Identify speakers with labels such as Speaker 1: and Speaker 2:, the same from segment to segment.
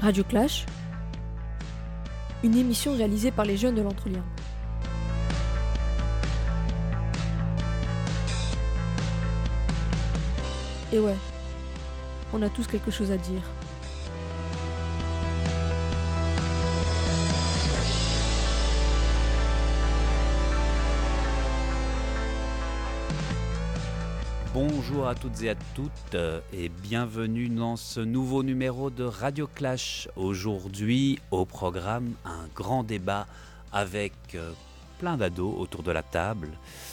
Speaker 1: Radio Clash, une émission réalisée par les jeunes de l'Entrelien. Et ouais, on a tous quelque chose à dire.
Speaker 2: Bonjour à toutes et à toutes et bienvenue dans ce nouveau numéro de Radio Clash. Aujourd'hui, au programme, un grand débat avec plein d'ados autour de la table.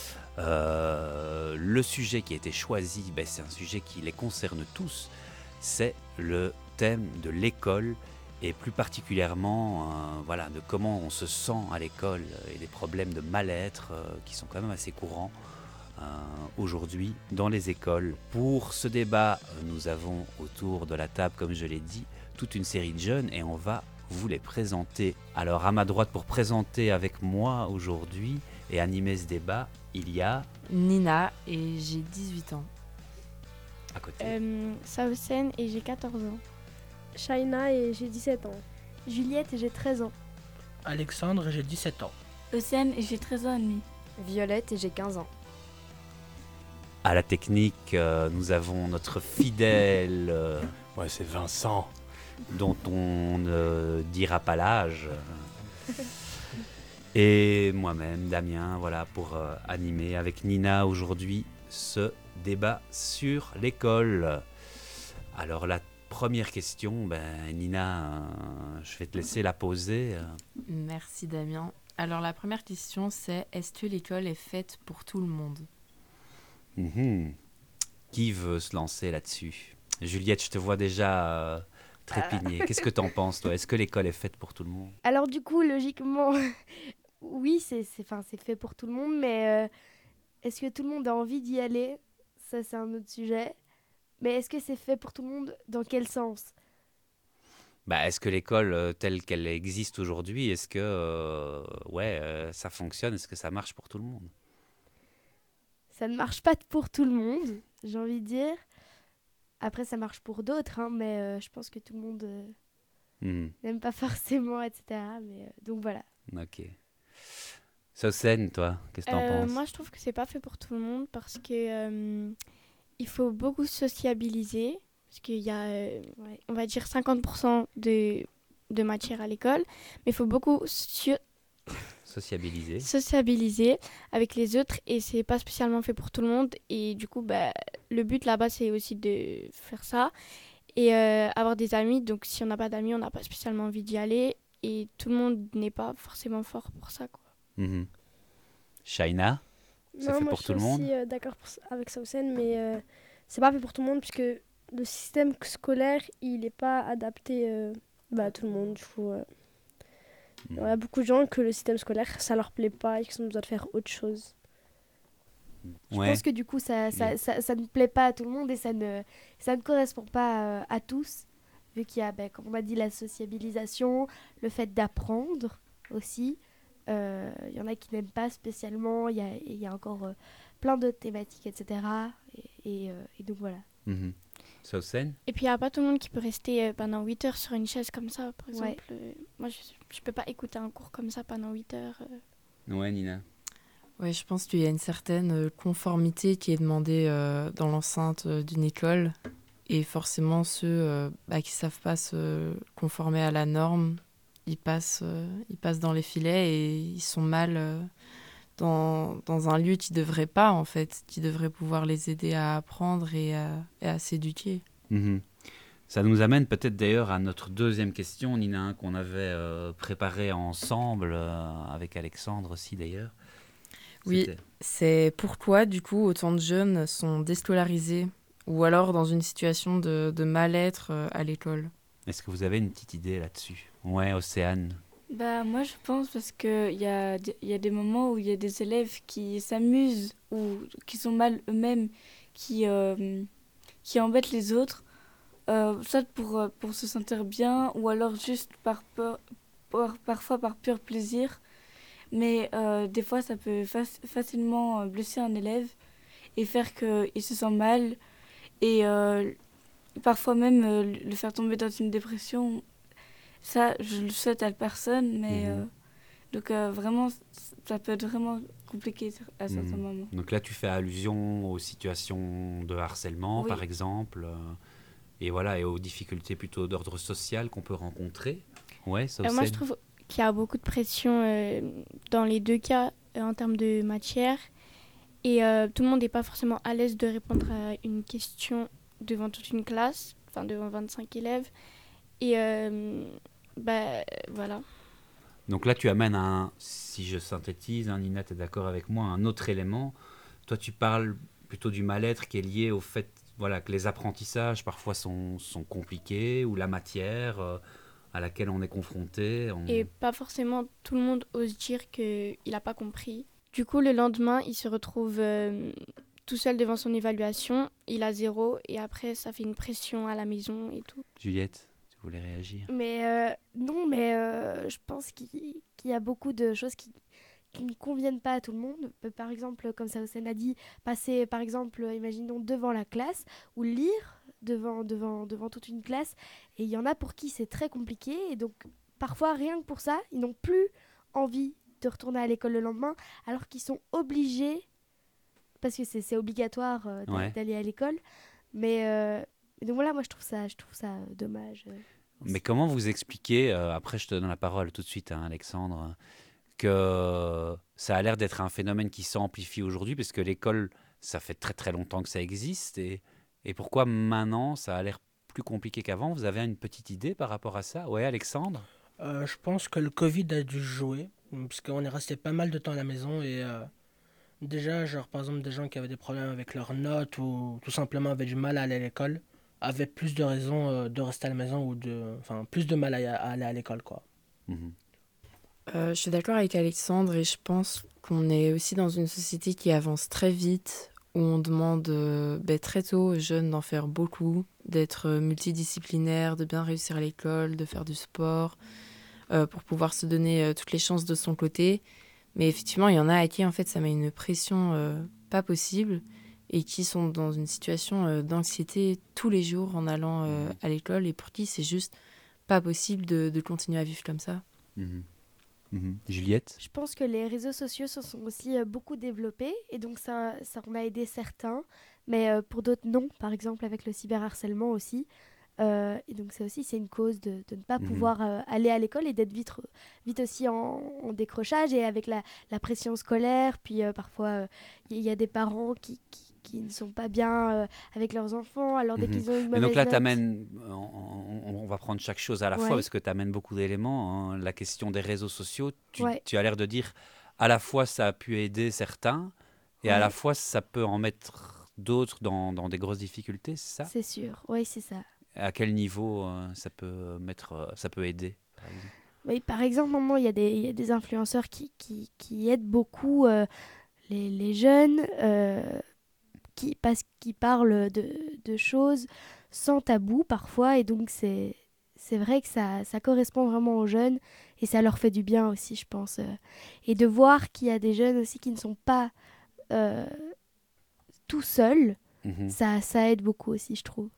Speaker 2: Le sujet qui a été choisi, c'est un sujet qui les concerne tous. C'est le thème de l'école et plus particulièrement de comment on se sent à l'école et des problèmes de mal-être qui sont quand même assez courants aujourd'hui dans les écoles. Pour ce débat, nous avons autour de la table, comme je l'ai dit, toute une série de jeunes et on va vous les présenter. Alors à ma droite pour présenter avec moi aujourd'hui et animer ce débat, il y a
Speaker 3: Nina et j'ai 18 ans.
Speaker 2: à côté.
Speaker 4: Saucène et j'ai 14 ans.
Speaker 5: Shaina et j'ai 17 ans.
Speaker 6: Juliette et j'ai 13 ans.
Speaker 7: Alexandre et j'ai 17 ans.
Speaker 8: Océane et j'ai 13 ans et demi.
Speaker 9: Violette et j'ai 15 ans.
Speaker 2: À la technique, nous avons notre fidèle...
Speaker 10: c'est Vincent.
Speaker 2: Dont on ne dira pas l'âge. Et moi-même, Damien, pour animer avec Nina aujourd'hui ce débat sur l'école. Alors la première question, Nina, je vais te laisser la poser.
Speaker 3: Merci Damien. Alors la première question c'est, est-ce que l'école est faite pour tout le monde ?
Speaker 2: Qui veut se lancer là-dessus ? Juliette, je te vois déjà trépigner. Qu'est-ce que t'en penses, toi ? Est-ce que l'école est faite pour tout le monde ?
Speaker 5: Alors du coup, logiquement, oui, c'est fait pour tout le monde, mais est-ce que tout le monde a envie d'y aller ? Ça, c'est un autre sujet. Mais est-ce que c'est fait pour tout le monde ? Dans quel sens ?
Speaker 2: Est-ce que l'école telle qu'elle existe aujourd'hui, est-ce que ça fonctionne ? Est-ce que ça marche pour tout le monde ?
Speaker 5: Ça ne marche pas pour tout le monde, j'ai envie de dire. Après, ça marche pour d'autres, mais je pense que tout le monde n'aime pas forcément, etc. Mais, donc voilà.
Speaker 2: Ok. Saucène, toi, qu'est-ce que t'en penses ?
Speaker 4: Moi, je trouve que c'est pas fait pour tout le monde parce que il faut beaucoup sociabiliser. Parce qu'il y a, on va dire, 50% de matière à l'école. Mais il faut beaucoup sociabiliser avec les autres et c'est pas spécialement fait pour tout le monde et du coup le but là-bas c'est aussi de faire ça et avoir des amis. Donc si on n'a pas d'amis on n'a pas spécialement envie d'y aller et tout le monde n'est pas forcément fort pour ça quoi.
Speaker 2: Shaina, c'est fait pour tout le monde ?
Speaker 5: Je suis aussi d'accord avec Saucène, mais c'est pas fait pour tout le monde puisque le système scolaire il n'est pas adapté à tout le monde. Du coup, il y a beaucoup de gens que le système scolaire, ça leur plaît pas et qu'ils ont besoin de faire autre chose.
Speaker 9: Je pense que du coup, ça ne plaît pas à tout le monde et ça ne correspond pas à tous. Vu qu'il y a, comme on m'a dit, la sociabilisation, le fait d'apprendre aussi. Il y en a qui n'aiment pas spécialement. Il y a encore plein d'autres thématiques, etc. Et donc voilà.
Speaker 2: Saucène ?
Speaker 4: Et puis il n'y a pas tout le monde qui peut rester pendant 8 heures sur une chaise comme ça, par exemple. Moi, je peux pas écouter un cours comme ça pendant 8 heures.
Speaker 2: Ouais, Nina.
Speaker 3: Oui, je pense qu'il y a une certaine conformité qui est demandée dans l'enceinte d'une école. Et forcément, ceux qui ne savent pas se conformer à la norme, ils passent dans les filets et ils sont mal dans un lieu qui ne devrait pas, en fait, qui devrait pouvoir les aider à apprendre et à s'éduquer.
Speaker 2: Ça nous amène peut-être d'ailleurs à notre deuxième question, Nina, qu'on avait préparée ensemble, avec Alexandre aussi d'ailleurs.
Speaker 3: Oui, c'est pourquoi du coup autant de jeunes sont déscolarisés ou alors dans une situation de mal-être à l'école.
Speaker 2: Est-ce que vous avez une petite idée là-dessus ? Ouais, Océane.
Speaker 8: Moi je pense parce qu'il y a des moments où il y a des élèves qui s'amusent ou qui sont mal eux-mêmes, qui embêtent les autres, soit pour se sentir bien ou alors juste par peur, parfois par pur plaisir. Mais des fois ça peut facilement blesser un élève et faire qu'il se sent mal et parfois même le faire tomber dans une dépression. Ça, je le souhaite à personne, mais donc vraiment, ça peut être vraiment compliqué à certains moments.
Speaker 2: Donc là, tu fais allusion aux situations de harcèlement, par exemple, et voilà, et aux difficultés plutôt d'ordre social qu'on peut rencontrer. Ouais, ça aussi.
Speaker 4: Moi, je trouve qu'il y a beaucoup de pression dans les deux cas en termes de matière, et tout le monde n'est pas forcément à l'aise de répondre à une question devant toute une classe, enfin devant 25 élèves, et voilà.
Speaker 2: Donc là, tu amènes si je synthétise, Nina, tu es d'accord avec moi, un autre élément. Toi, tu parles plutôt du mal-être qui est lié au fait que les apprentissages parfois sont compliqués, ou la matière à laquelle on est confronté.
Speaker 4: Et pas forcément tout le monde ose dire qu'il n'a pas compris. Du coup, le lendemain, il se retrouve tout seul devant son évaluation, il a 0, et après, ça fait une pression à la maison et tout.
Speaker 2: Juliette, tu voulais réagir?
Speaker 9: Non, mais je pense qu'il y a beaucoup de choses qui ne conviennent pas à tout le monde. Par exemple, comme Saoussen a dit, passer, par exemple, imaginons devant la classe, ou lire devant toute une classe, et il y en a pour qui c'est très compliqué, et donc parfois, rien que pour ça, ils n'ont plus envie de retourner à l'école le lendemain, alors qu'ils sont obligés, parce que c'est obligatoire d'aller à l'école, mais donc voilà, moi je trouve ça dommage.
Speaker 2: Mais comment vous expliquez, après je te donne la parole tout de suite, Alexandre, que ça a l'air d'être un phénomène qui s'amplifie aujourd'hui, parce que l'école, ça fait très très longtemps que ça existe, et pourquoi maintenant ça a l'air plus compliqué qu'avant? Vous avez une petite idée par rapport à ça? Ouais, Alexandre?
Speaker 7: Je pense que le Covid a dû jouer, parce qu'on est resté pas mal de temps à la maison, et déjà, par exemple, des gens qui avaient des problèmes avec leurs notes, ou tout simplement avaient du mal à aller à l'école, avaient plus de raisons de rester à la maison, ou plus de mal à aller à l'école, quoi.
Speaker 3: Je suis d'accord avec Alexandre, et je pense qu'on est aussi dans une société qui avance très vite, où on demande très tôt aux jeunes d'en faire beaucoup, d'être multidisciplinaires, de bien réussir à l'école, de faire du sport, pour pouvoir se donner toutes les chances de son côté. Mais effectivement, il y en a à qui en fait, ça met une pression pas possible, et qui sont dans une situation d'anxiété tous les jours en allant à l'école, et pour qui c'est juste pas possible de continuer à vivre comme ça.
Speaker 2: Juliette?
Speaker 9: Je pense que les réseaux sociaux se sont aussi beaucoup développés, et donc ça en a aidé certains, mais pour d'autres non, par exemple avec le cyberharcèlement aussi. Et donc c'est une cause de ne pas pouvoir aller à l'école, et d'être vite aussi en décrochage, et avec la pression scolaire. Puis parfois il y a des parents qui ne sont pas bien avec leurs enfants, alors dès qu'ils ont une mauvaise
Speaker 2: donc là,
Speaker 9: note.
Speaker 2: on va prendre chaque chose à la fois, parce que tu amènes beaucoup d'éléments. La question des réseaux sociaux, tu as l'air de dire à la fois ça a pu aider certains, et à la fois ça peut en mettre d'autres dans des grosses difficultés, c'est ça?
Speaker 9: C'est sûr, oui, c'est ça.
Speaker 2: À quel niveau ça peut aider, par exemple?
Speaker 9: Oui, par exemple, maintenant, il y a des influenceurs qui aident beaucoup les jeunes, parce qu'ils parlent de choses sans tabou parfois, et donc c'est vrai que ça correspond vraiment aux jeunes, et ça leur fait du bien aussi, je pense. Et de voir qu'il y a des jeunes aussi qui ne sont pas tout seuls, ça aide beaucoup aussi, je trouve.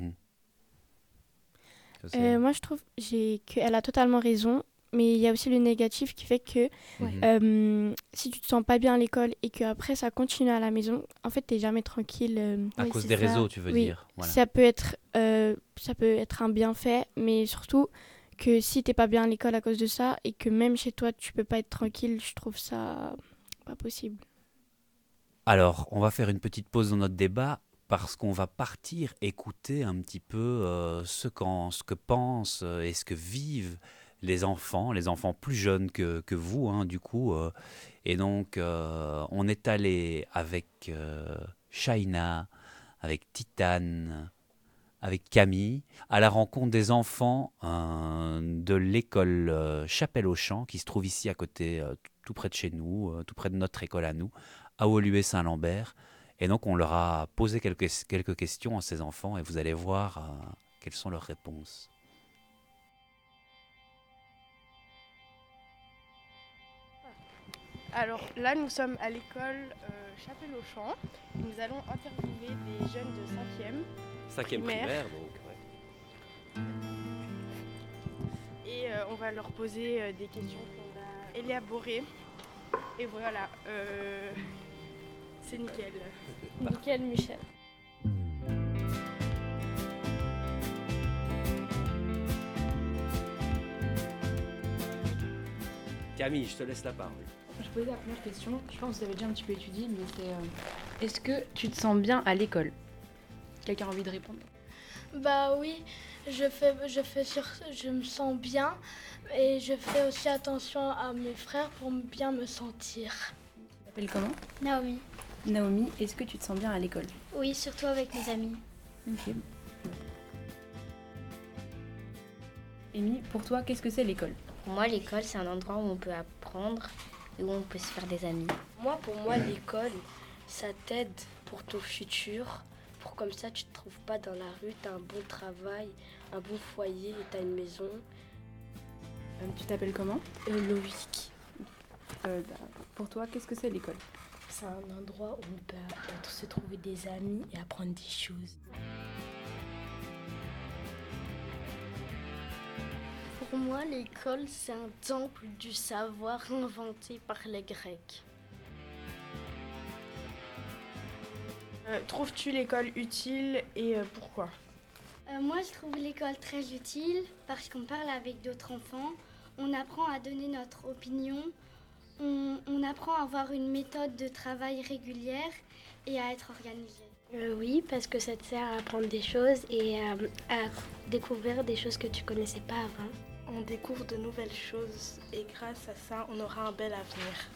Speaker 4: Moi, je trouve qu'elle a totalement raison, mais il y a aussi le négatif qui fait que si tu te sens pas bien à l'école, et qu'après ça continue à la maison, en fait, t'es jamais tranquille.
Speaker 2: À cause des réseaux, tu veux dire? Voilà.
Speaker 4: Ça peut être un bienfait, mais surtout que si t'es pas bien à l'école à cause de ça, et que même chez toi, tu peux pas être tranquille, je trouve ça pas possible.
Speaker 2: Alors, on va faire une petite pause dans notre débat, parce qu'on va partir écouter un petit peu ce que pensent et ce que vivent les enfants plus jeunes que vous, du coup. Et donc, on est allé avec Shaina, avec Titane, avec Camille, à la rencontre des enfants de l'école Chapelle-aux-Champs, qui se trouve ici à côté, tout près de chez nous, tout près de notre école à nous, à Woluwe-Saint-Lambert. Et donc, on leur a posé quelques questions à ces enfants, et vous allez voir quelles sont leurs réponses.
Speaker 11: Alors là, nous sommes à l'école Chapelle-aux-Champs. Nous allons interviewer des jeunes de 5e.
Speaker 2: 5e primaire, donc. Ouais.
Speaker 11: on va leur poser des questions qu'on va élaborer. Et voilà, c'est nickel.
Speaker 5: Nickel, Michel.
Speaker 2: Camille, je te laisse la parole.
Speaker 12: Je posais la première question, je pense que vous avez déjà un petit peu étudié, mais c'est est-ce que tu te sens bien à l'école? Quelqu'un a envie de répondre?
Speaker 13: Bah oui, je me sens bien et je fais aussi attention à mes frères pour bien me sentir.
Speaker 12: Tu t'appelles comment?
Speaker 14: Naomi.
Speaker 12: Naomi, est-ce que tu te sens bien à l'école?
Speaker 14: Oui, surtout avec mes amis.
Speaker 12: Ok. Amy, pour toi, qu'est-ce que c'est l'école?
Speaker 15: Pour moi, l'école, c'est un endroit où on peut apprendre et où on peut se faire des amis.
Speaker 16: Pour moi, l'école, ça t'aide pour ton futur. Pour comme ça, tu te trouves pas dans la rue, tu as un bon travail, un bon foyer et tu as une maison.
Speaker 12: Tu t'appelles comment?
Speaker 16: Loïc.
Speaker 12: Pour toi, qu'est-ce que c'est l'école?
Speaker 16: C'est un endroit où on peut se trouver des amis et apprendre des choses.
Speaker 17: Pour moi, l'école, c'est un temple du savoir inventé par les Grecs.
Speaker 11: Trouves-tu l'école utile et pourquoi?
Speaker 14: Moi, je trouve l'école très utile parce qu'on parle avec d'autres enfants, on apprend à donner notre opinion, on apprend à avoir une méthode de travail régulière et à être organisé.
Speaker 16: Oui, parce que ça te sert à apprendre des choses et à découvrir des choses que tu connaissais pas avant.
Speaker 11: On découvre de nouvelles choses et grâce à ça, on aura un bel avenir.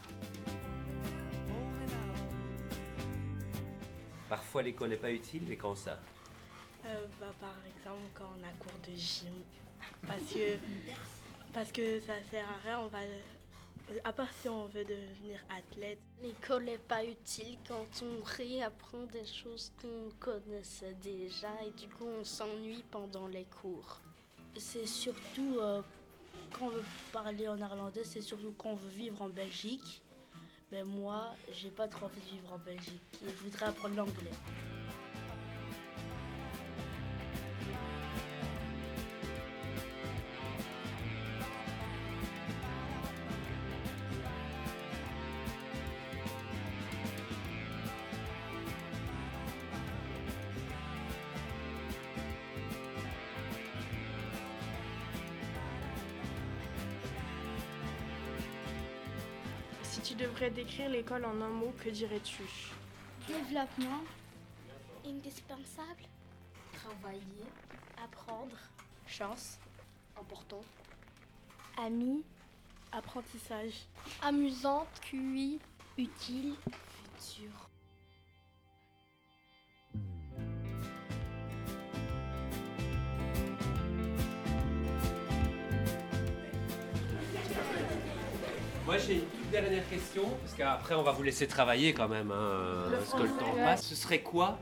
Speaker 2: Parfois l'école n'est pas utile, mais quand ça?
Speaker 11: Par exemple, quand on a cours de gym. Parce que ça sert à rien, à part si on veut devenir athlète.
Speaker 17: L'école n'est pas utile quand on réapprend des choses qu'on connaissait déjà et du coup on s'ennuie pendant les cours.
Speaker 18: C'est surtout, quand on veut parler en néerlandais, c'est surtout quand on veut vivre en Belgique. Mais moi, j'ai pas trop envie de vivre en Belgique et je voudrais apprendre l'anglais.
Speaker 11: Si tu devrais décrire l'école en un mot, que dirais-tu?
Speaker 14: Développement.
Speaker 17: Indispensable.
Speaker 16: Travailler.
Speaker 17: Apprendre.
Speaker 16: Chance. Important.
Speaker 17: Ami.
Speaker 11: Apprentissage.
Speaker 13: Amusante.
Speaker 17: QI. Utile.
Speaker 16: Futur.
Speaker 2: Moi j'ai une toute dernière question, parce qu'après on va vous laisser travailler quand même, parce que le temps passe. Ce serait quoi,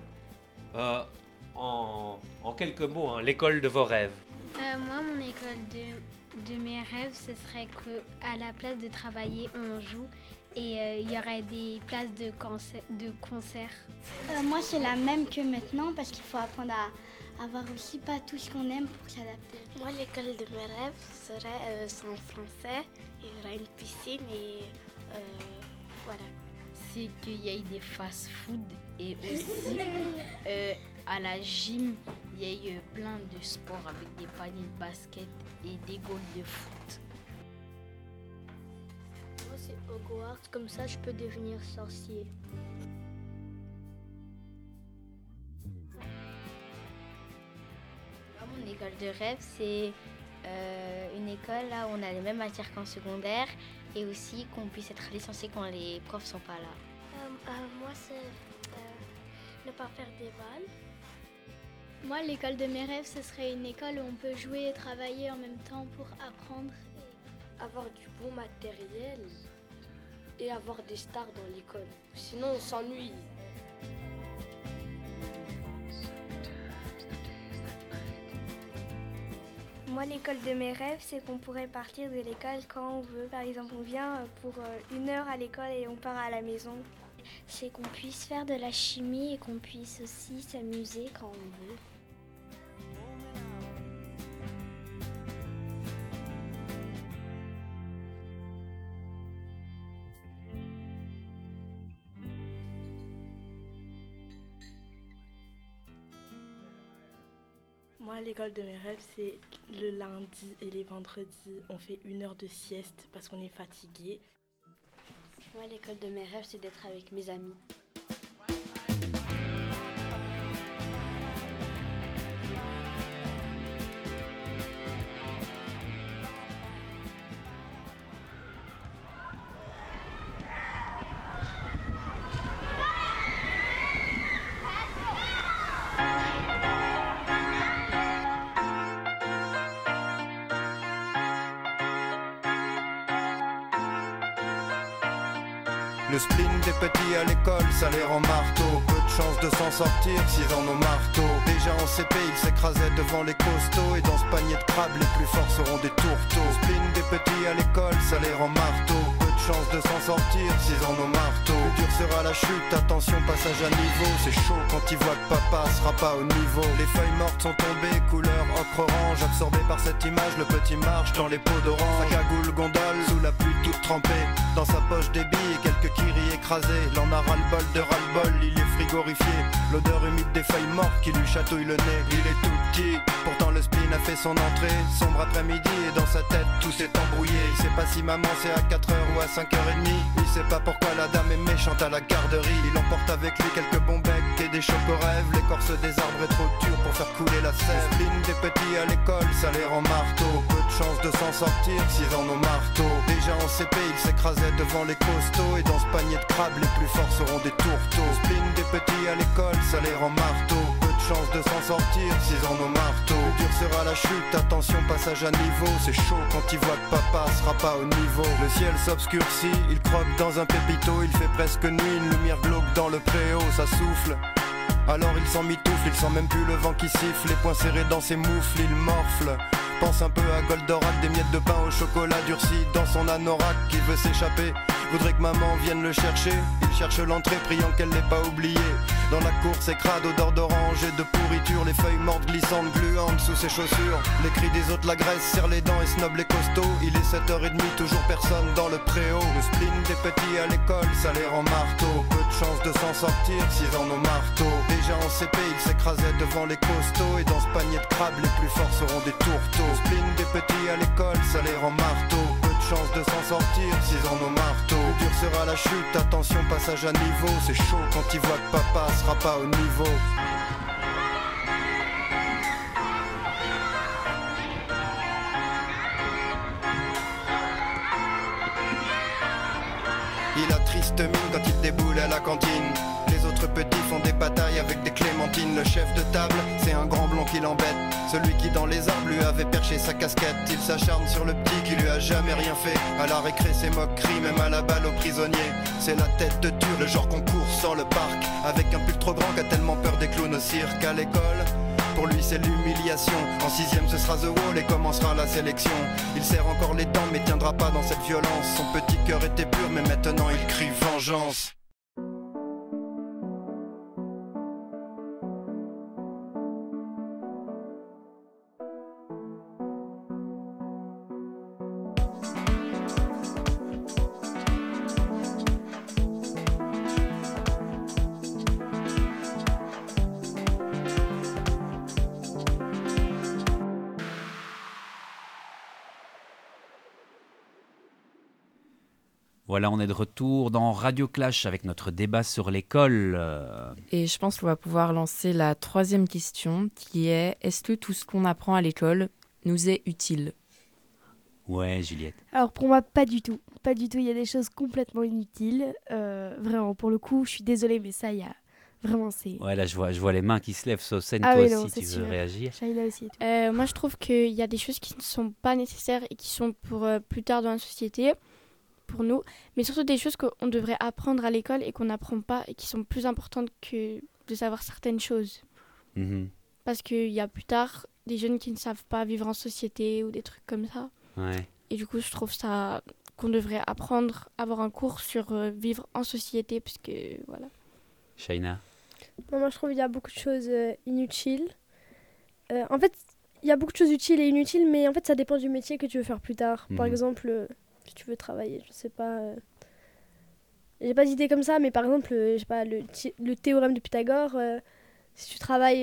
Speaker 2: en quelques mots, l'école de vos rêves?
Speaker 14: Moi, mon école de mes rêves, ce serait qu'à la place de travailler, on joue et il y aurait des places de concert. Moi, c'est la même que maintenant parce qu'il faut apprendre à avoir aussi pas tout ce qu'on aime pour s'adapter.
Speaker 17: Moi, l'école de mes rêves serait en français. Il y aurait une piscine et voilà.
Speaker 19: C'est qu'il y ait des fast-food et aussi à la gym, il y ait plein de sports avec des paniers de basket et des goals de foot.
Speaker 17: Moi, c'est Hogwarts, comme ça je peux devenir sorcier.
Speaker 15: Mon école de rêve, c'est une école là où on a les mêmes matières qu'en secondaire et aussi qu'on puisse être licencié quand les profs sont pas là.
Speaker 17: Moi, c'est ne pas faire des balles.
Speaker 14: Moi, l'école de mes rêves, ce serait une école où on peut jouer et travailler en même temps pour apprendre.
Speaker 16: Avoir du bon matériel et avoir des stars dans l'école. Sinon, on s'ennuie.
Speaker 20: Moi, l'école de mes rêves, c'est qu'on pourrait partir de l'école quand on veut. Par exemple, on vient pour 1 heure à l'école et on part à la maison.
Speaker 14: C'est qu'on puisse faire de la chimie et qu'on puisse aussi s'amuser quand on veut.
Speaker 16: Moi, l'école de mes rêves, c'est le lundi et les vendredis. On fait 1 heure de sieste parce qu'on est fatigué.
Speaker 17: Moi, l'école de mes rêves, c'est d'être avec mes amis.
Speaker 21: Le spleen des petits à l'école, ça les rend marteau. Peu de chance de s'en sortir s'ils en ont marteau. Déjà en CP, ils s'écrasaient devant les costauds. Et dans ce panier de crabes, les plus forts seront des tourteaux. Le spleen des petits à l'école, ça les rend marteau. Peu de chance de s'en sortir s'ils en ont marteau. Le dur sera la chute, attention passage à niveau. C'est chaud quand ils voient que papa sera pas au niveau. Les feuilles mortes sont tombées, couleur ocre-orange. Absorbé par cette image, le petit marche dans les pots d'orange. Sa cagoule gondole, sous la pluie toute trempée. Dans sa poche des billes et quelques kiris écrasés. L'en a ras-le-bol de ras-le-bol, il est frigorifié. L'odeur humide des feuilles mortes qui lui chatouille le nez. Il est tout petit, pourtant le spleen a fait son entrée. Sombre après-midi et dans sa tête tout s'est embrouillé. Il sait pas si maman c'est à 4h ou à 5h30. Il sait pas pourquoi la dame est méchante à la garderie. Il emporte avec lui quelques bons becs et des choco-rêves. L'écorce des arbres est trop dure pour faire couler la sève. Le spleen des petits à l'école, ça les rend marteau. Peu de chance de s'en sortir s'ils en ont marteau. Déjà en CP, ils s'écrasaient devant les costauds. Et dans ce panier de crabes, les plus forts seront des tourteaux. Le spleen des petits à l'école, ça les rend marteau. Peu de chance de s'en sortir s'ils en ont marteau. Le dur sera la chute, attention passage à niveau. C'est chaud quand ils voient que papa sera pas au niveau. Le ciel s'obscurcit, il croque dans un pépito. Il fait presque nuit, une lumière glauque dans le préau, ça souffle. Alors il s'en mitoufle, il sent même plus le vent qui siffle. Les poings serrés dans ses moufles, il morfle. Pense un peu à Goldorak, des miettes de pain au chocolat durci dans son anorak qui veut s'échapper. Voudrait que maman vienne le chercher. Il cherche l'entrée, priant qu'elle l'ait pas oublié. Dans la cour, c'est crade, odeur d'orange et de pourriture. Les feuilles mortes glissantes, gluantes sous ses chaussures. Les cris des autres l'agressent, serrent les dents et snob les costauds. Il est 7h30, toujours personne dans le préau. Le spleen des petits à l'école, ça les rend marteau. Peu de chance de s'en sortir s'ils en ont marteau. Déjà en CP, ils s'écrasaient devant les costauds. Et dans ce panier de crabes, les plus forts seront des tourteaux. Le spleen des petits à l'école, ça les rend marteau. Peu de chance de s'en sortir s'ils en ont marteau. Le dur sera la chute, attention passage à niveau. C'est chaud quand ils voient que papa sera pas au niveau. Il a triste mine quand il déboule à la cantine. Les autres petits font des batailles avec des clémentines. Le chef de table, c'est un grand blond qui l'embête. Celui qui dans les arbres lui avait perché sa casquette. Il s'acharne sur le petit qui lui a jamais rien fait. À la récré c'est moquerie, même à la balle aux prisonniers. C'est la tête de dur, le genre qu'on court sans le parc. Avec un pull trop grand qu'a tellement peur des clowns au cirque. À l'école, pour lui c'est l'humiliation. En 6ème ce sera The Wall et commencera la sélection. Il serre encore les dents mais tiendra pas dans cette violence. Son petit cœur était pur mais maintenant il crie vengeance.
Speaker 2: Voilà, on est de retour dans Radio Clash avec notre débat sur l'école.
Speaker 3: Et je pense qu'on va pouvoir lancer la 3e question qui est: est-ce que tout ce qu'on apprend à l'école nous est utile ?
Speaker 2: Ouais, Juliette.
Speaker 9: Alors pour moi, pas du tout. Pas du tout, il y a des choses complètement inutiles. Vraiment, pour le coup, je suis désolée, mais ça, il y a... Vraiment, c'est...
Speaker 2: Ouais, là, je vois les mains qui se lèvent. Saucène,
Speaker 9: toi
Speaker 2: oui,
Speaker 9: aussi,
Speaker 2: non, tu veux réagir ?
Speaker 9: Shaila aussi. Et tout.
Speaker 4: Moi, je trouve qu'il y a des choses qui ne sont pas nécessaires et qui sont pour plus tard dans la société, pour nous, mais surtout des choses qu'on devrait apprendre à l'école et qu'on n'apprend pas et qui sont plus importantes que de savoir certaines choses.
Speaker 2: Mmh.
Speaker 4: Parce qu'il y a plus tard des jeunes qui ne savent pas vivre en société ou des trucs comme ça.
Speaker 2: Ouais.
Speaker 4: Et du coup, je trouve ça qu'on devrait apprendre, avoir un cours sur vivre en société, parce que voilà.
Speaker 2: Shaina ?
Speaker 5: Moi, je trouve qu'il y a beaucoup de choses inutiles. En fait, il y a beaucoup de choses utiles et inutiles, mais en fait, ça dépend du métier que tu veux faire plus tard. Par exemple, si tu veux travailler, je sais pas... j'ai pas d'idée comme ça, mais par exemple, je sais pas, le théorème de Pythagore, si tu travailles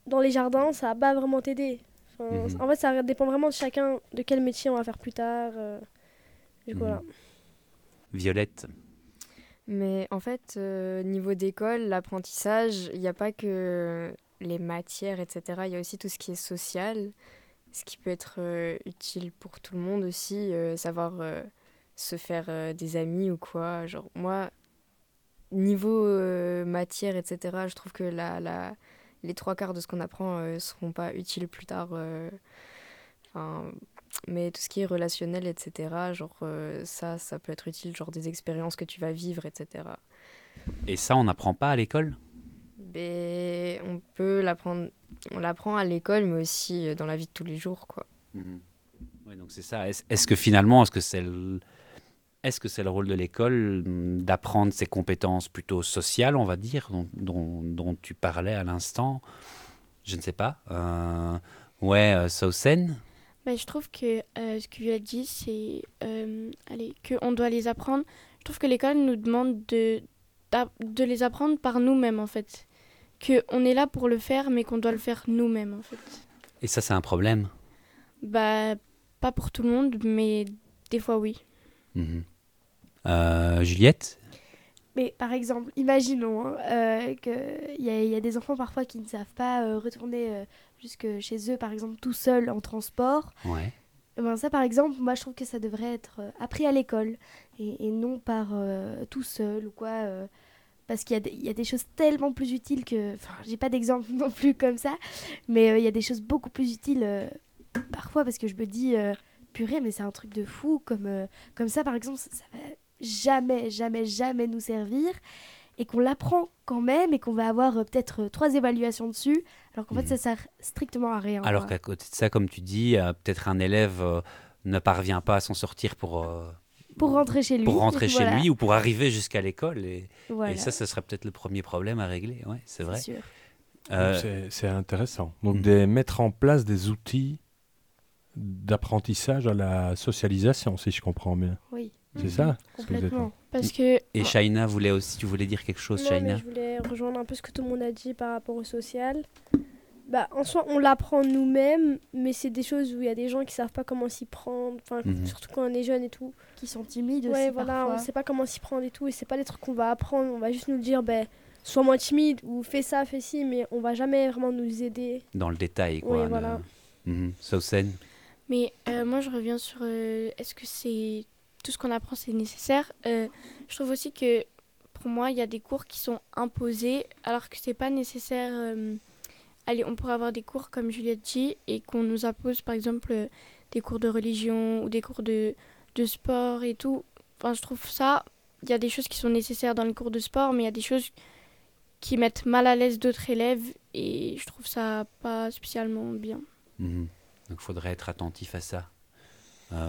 Speaker 5: dans les jardins, ça va pas vraiment t'aider. Enfin, En fait, ça dépend vraiment de chacun, de quel métier on va faire plus tard. Du coup, voilà.
Speaker 2: Violette.
Speaker 3: Mais en fait, niveau d'école, l'apprentissage, il n'y a pas que les matières, etc. Il y a aussi tout ce qui est social, ce qui peut être utile pour tout le monde aussi, savoir se faire des amis ou quoi. Genre, moi, niveau matière, etc., je trouve que les 3/4 de ce qu'on apprend ne seront pas utiles plus tard. Mais tout ce qui est relationnel, etc., genre, ça peut être utile, genre des expériences que tu vas vivre, etc.
Speaker 2: Et ça, on n'apprend pas à l'école ?
Speaker 3: Mais on peut l'apprendre, on l'apprend à l'école, mais aussi dans la vie de tous les jours, quoi.
Speaker 2: Oui, donc c'est ça. Est-ce que finalement, est-ce que c'est le rôle de l'école d'apprendre ces compétences plutôt sociales, on va dire, dont tu parlais à l'instant ? Je ne sais pas. Saucen ?
Speaker 4: Je trouve que ce que tu as dit, c'est qu'on doit les apprendre. Je trouve que l'école nous demande de les apprendre par nous-mêmes, en fait. Qu'on est là pour le faire, mais qu'on doit le faire nous-mêmes, en fait.
Speaker 2: Et ça, c'est un problème ?
Speaker 4: Pas pour tout le monde, mais des fois, oui.
Speaker 2: Juliette ?
Speaker 9: Mais par exemple, imaginons qu'il y a des enfants parfois qui ne savent pas retourner jusque chez eux, par exemple, tout seuls en transport.
Speaker 2: Ouais.
Speaker 9: Ça, par exemple, moi, je trouve que ça devrait être appris à l'école et non par tout seul ou quoi. Parce qu'il y a des choses tellement plus utiles que... Enfin, j'ai pas d'exemple non plus comme ça, mais il y a des choses beaucoup plus utiles parfois parce que je me dis, purée, mais c'est un truc de fou. Comme ça, par exemple, ça va jamais nous servir et qu'on l'apprend quand même et qu'on va avoir peut-être 3 évaluations dessus, alors qu'en fait, ça sert strictement à rien.
Speaker 2: Alors qu'à côté de ça, comme tu dis, peut-être un élève ne parvient pas à s'en sortir pour
Speaker 9: rentrer chez lui.
Speaker 2: Pour rentrer chez lui ou pour arriver jusqu'à l'école. Et ça serait peut-être le premier problème à régler. Ouais, c'est vrai.
Speaker 9: Sûr.
Speaker 10: C'est intéressant. Donc, de mettre en place des outils d'apprentissage à la socialisation, si je comprends bien.
Speaker 9: Oui.
Speaker 10: C'est ça
Speaker 9: complètement.
Speaker 2: Et Shaina, tu voulais dire quelque chose, Shaina ?
Speaker 5: Je voulais rejoindre un peu ce que tout le monde a dit par rapport au social. En soi, on l'apprend nous-mêmes, mais c'est des choses où il y a des gens qui savent pas comment s'y prendre, surtout quand on est jeune et tout.
Speaker 9: Qui sont timides aussi
Speaker 5: voilà,
Speaker 9: parfois.
Speaker 5: On sait pas comment s'y prendre et tout, et c'est pas des trucs qu'on va apprendre, on va juste nous dire, sois moins timide, ou fais ça, fais ci, mais on va jamais vraiment nous aider.
Speaker 2: Dans le détail, quoi.
Speaker 5: Oui, voilà.
Speaker 2: Saucen ?
Speaker 4: Mais moi, je reviens sur, est-ce que c'est... Tout ce qu'on apprend, c'est nécessaire. Je trouve aussi que, pour moi, il y a des cours qui sont imposés, alors que c'est pas nécessaire... on pourrait avoir des cours, comme Juliette dit, et qu'on nous impose, par exemple, des cours de religion ou des cours de sport et tout. Enfin, je trouve ça... Il y a des choses qui sont nécessaires dans le cours de sport, mais il y a des choses qui mettent mal à l'aise d'autres élèves, et je trouve ça pas spécialement bien.
Speaker 2: Donc, il faudrait être attentif à ça. Juliette ?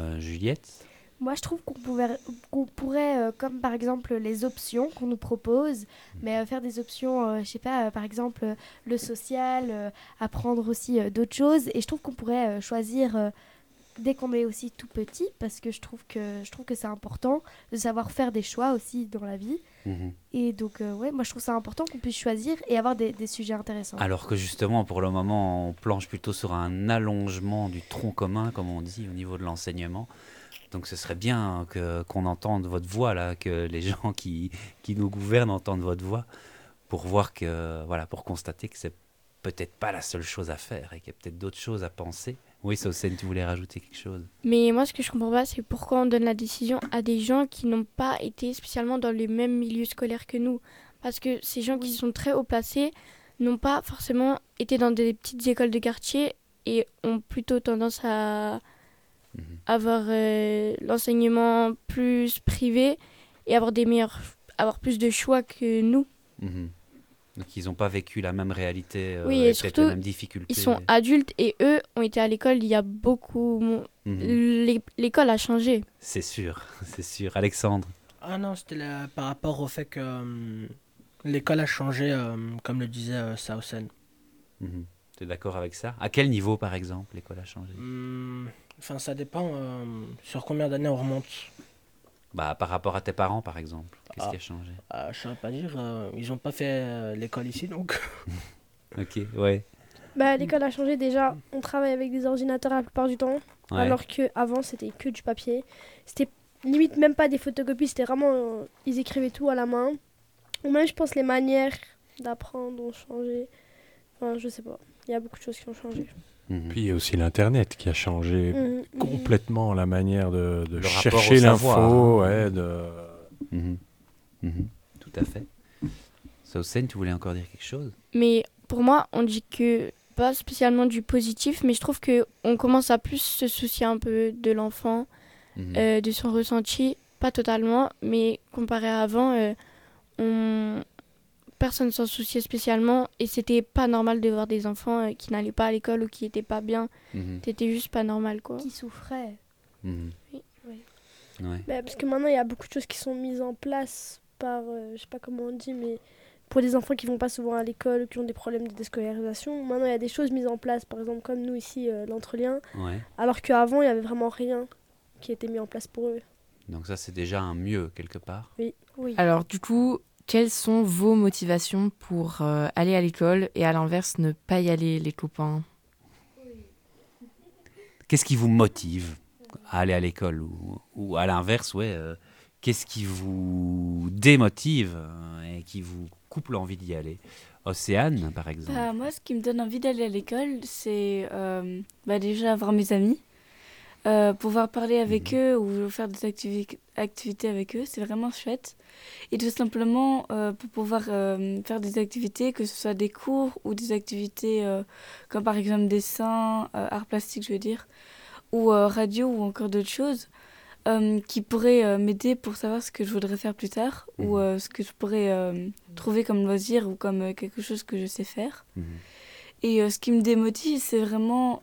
Speaker 9: Moi, je trouve qu'on pourrait, comme par exemple les options qu'on nous propose, mais faire des options, je sais pas, par exemple le social, apprendre aussi d'autres choses. Et je trouve qu'on pourrait choisir dès qu'on est aussi tout petit, parce que je trouve que c'est important de savoir faire des choix aussi dans la vie. Et donc, moi, je trouve ça important qu'on puisse choisir et avoir des sujets intéressants.
Speaker 2: Alors que justement, pour le moment, on planche plutôt sur un allongement du tronc commun, comme on dit, au niveau de l'enseignement. Donc ce serait bien qu'on entende votre voix, là, que les gens qui nous gouvernent entendent votre voix, pour voir pour constater que c'est peut-être pas la seule chose à faire et qu'il y a peut-être d'autres choses à penser. Oui, Saucen, tu voulais rajouter quelque chose ?
Speaker 4: Mais moi, ce que je comprends pas, c'est pourquoi on donne la décision à des gens qui n'ont pas été spécialement dans le même milieu scolaire que nous. Parce que ces gens qui sont très haut placés n'ont pas forcément été dans des petites écoles de quartier et ont plutôt tendance à avoir l'enseignement plus privé et avoir plus de choix que nous.
Speaker 2: Donc ils n'ont pas vécu la même réalité,
Speaker 4: et
Speaker 2: surtout la même difficulté.
Speaker 4: Ils sont adultes et eux ont été à l'école il y a beaucoup... L'école a changé.
Speaker 2: C'est sûr. Alexandre ?
Speaker 7: Ah non, c'était par rapport au fait que l'école a changé, comme le disait Saucen.
Speaker 2: Tu es d'accord avec ça ? À quel niveau, par exemple, l'école a changé ?
Speaker 7: Ça dépend sur combien d'années on remonte.
Speaker 2: Par rapport à tes parents, par exemple, qu'est-ce qui a changé ?
Speaker 7: Je ne saurais pas dire, ils n'ont pas fait l'école ici, donc...
Speaker 2: Ok, ouais.
Speaker 5: L'école a changé déjà. On travaille avec des ordinateurs la plupart du temps.
Speaker 2: Ouais.
Speaker 5: Alors qu'avant, c'était que du papier. C'était limite même pas des photocopies. C'était vraiment... ils écrivaient tout à la main. Ou même, je pense, les manières d'apprendre ont changé. Enfin, je sais pas. Il y a beaucoup de choses qui ont changé.
Speaker 10: Puis il y a aussi l'Internet qui a changé complètement la manière de
Speaker 2: rapport
Speaker 10: chercher
Speaker 2: au savoir,
Speaker 10: l'info.
Speaker 2: hein.
Speaker 10: Ouais,
Speaker 2: Tout à fait. Saucène, tu voulais encore dire quelque chose?
Speaker 4: Mais pour moi, on dit que pas spécialement du positif, mais je trouve qu'on commence à plus se soucier un peu de l'enfant, de son ressenti. Pas totalement, mais comparé à avant, personne s'en souciait spécialement et c'était pas normal de voir des enfants qui n'allaient pas à l'école ou qui étaient pas bien. C'était juste pas normal, quoi.
Speaker 9: Qui souffraient.
Speaker 4: Oui.
Speaker 2: Ouais.
Speaker 5: Parce que maintenant, il y a beaucoup de choses qui sont mises en place par, je sais pas comment on dit, mais pour des enfants qui vont pas souvent à l'école ou qui ont des problèmes de déscolarisation. Maintenant, il y a des choses mises en place, par exemple, comme nous ici, l'Entrelien.
Speaker 2: Ouais.
Speaker 5: Alors qu'avant, il y avait vraiment rien qui était mis en place pour eux.
Speaker 2: Donc ça, c'est déjà un mieux, quelque part.
Speaker 5: Oui.
Speaker 3: Alors, du coup, quelles sont vos motivations pour aller à l'école et à l'inverse, ne pas y aller, les copains?
Speaker 2: Qu'est-ce qui vous motive à aller à l'école ou à l'inverse, qu'est-ce qui vous démotive et qui vous coupe l'envie d'y aller? Océane, par exemple.
Speaker 8: Moi, ce qui me donne envie d'aller à l'école, c'est déjà voir mes amis, pouvoir parler avec eux ou faire des activités avec eux, c'est vraiment chouette. Et tout simplement, pour pouvoir faire des activités, que ce soit des cours ou des activités comme par exemple dessin, art plastique, je veux dire, ou radio ou encore d'autres choses qui pourraient m'aider pour savoir ce que je voudrais faire plus tard ou ce que je pourrais trouver comme loisir ou comme quelque chose que je sais faire. Et ce qui me démotive, c'est vraiment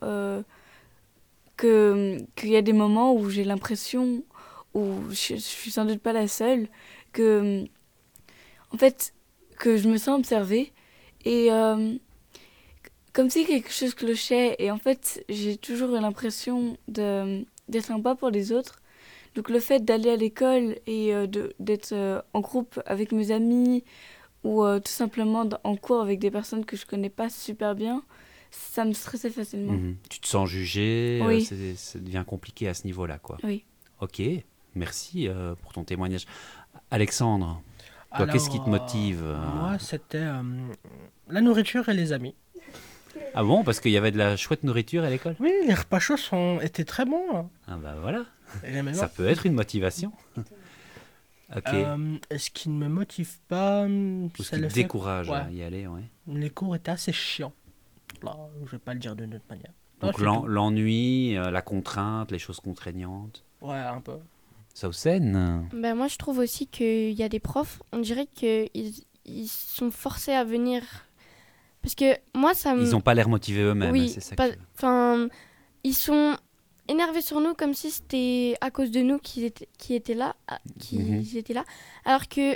Speaker 8: qu'il y a des moments où j'ai l'impression, où je suis sans doute pas la seule, que je me sens observée et comme si quelque chose clochait et en fait j'ai toujours eu l'impression d'être sympa pour les autres. Donc le fait d'aller à l'école et d'être en groupe avec mes amis ou tout simplement en cours avec des personnes que je connais pas super bien, ça me stressait facilement.
Speaker 2: Tu te sens jugé,
Speaker 8: oui.
Speaker 2: Ça devient compliqué à ce niveau-là, quoi.
Speaker 8: Oui.
Speaker 2: Ok, merci pour ton témoignage. Alexandre, toi, qu'est-ce qui te motive
Speaker 7: Moi, c'était la nourriture et les amis.
Speaker 2: Ah bon, parce qu'il y avait de la chouette nourriture à l'école?
Speaker 7: Oui, les repas chauds étaient très bons.
Speaker 2: Ah bah voilà,
Speaker 7: ça
Speaker 2: peut être une motivation. Ok.
Speaker 7: Ce qui ne me motive pas,
Speaker 2: ou ce qui te décourage à y aller,
Speaker 7: Les cours étaient assez chiants. Là, je vais pas le dire d'une autre manière.
Speaker 2: Donc l'ennui, la contrainte, les choses contraignantes.
Speaker 7: Ouais, un peu.
Speaker 2: Saucène.
Speaker 4: Moi, je trouve aussi qu'il y a des profs, on dirait qu'ils sont forcés à venir. Parce que moi, ça me...
Speaker 2: Ils n'ont pas l'air motivés eux-mêmes,
Speaker 4: oui,
Speaker 2: c'est ça.
Speaker 4: Ils sont énervés sur nous comme si c'était à cause de nous qu'ils étaient là, étaient là. Alors que